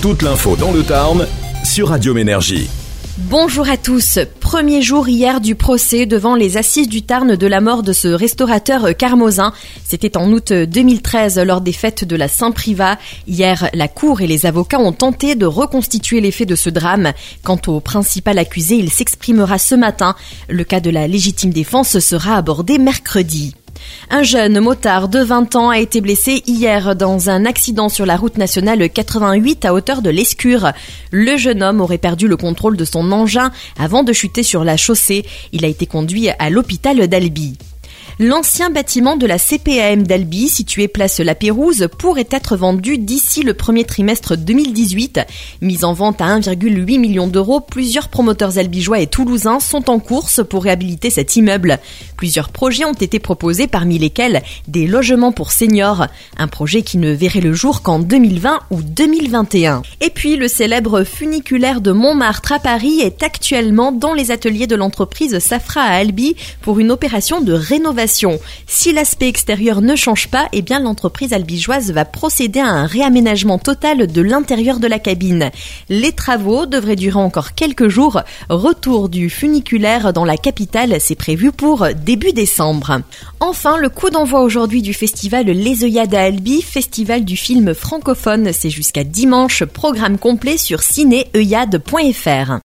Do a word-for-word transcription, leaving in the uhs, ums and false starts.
Toute l'info dans le Tarn sur Radium Énergie. Bonjour à tous. Premier jour hier du procès devant les assises du Tarn de la mort de ce restaurateur carmosin. C'était en août deux mille treize lors des fêtes de la Saint-Privat. Hier, la cour et les avocats ont tenté de reconstituer les faits de ce drame. Quant au principal accusé, il s'exprimera ce matin. Le cas de la légitime défense sera abordé mercredi. Un jeune motard de vingt ans a été blessé hier dans un accident sur la route nationale quatre-vingt-huit à hauteur de l'Escure. Le jeune homme aurait perdu le contrôle de son engin avant de chuter sur la chaussée. Il a été conduit à l'hôpital d'Albi. L'ancien bâtiment de la C P A M d'Albi, situé place La Pérouse, pourrait être vendu d'ici le premier trimestre deux mille dix-huit. Mis en vente à un virgule huit million d'euros, plusieurs promoteurs albigeois et toulousains sont en course pour réhabiliter cet immeuble. Plusieurs projets ont été proposés, parmi lesquels des logements pour seniors. Un projet qui ne verrait le jour qu'en deux mille vingt ou deux mille vingt et un. Et puis, le célèbre funiculaire de Montmartre à Paris est actuellement dans les ateliers de l'entreprise Safra à Albi pour une opération de rénovation. Si l'aspect extérieur ne change pas, eh bien l'entreprise albigeoise va procéder à un réaménagement total de l'intérieur de la cabine. Les travaux devraient durer encore quelques jours. Retour du funiculaire dans la capitale, c'est prévu pour début décembre. Enfin, le coup d'envoi aujourd'hui du festival Les Œillades à Albi, festival du film francophone, c'est jusqu'à dimanche. Programme complet sur ciné œillade point f r.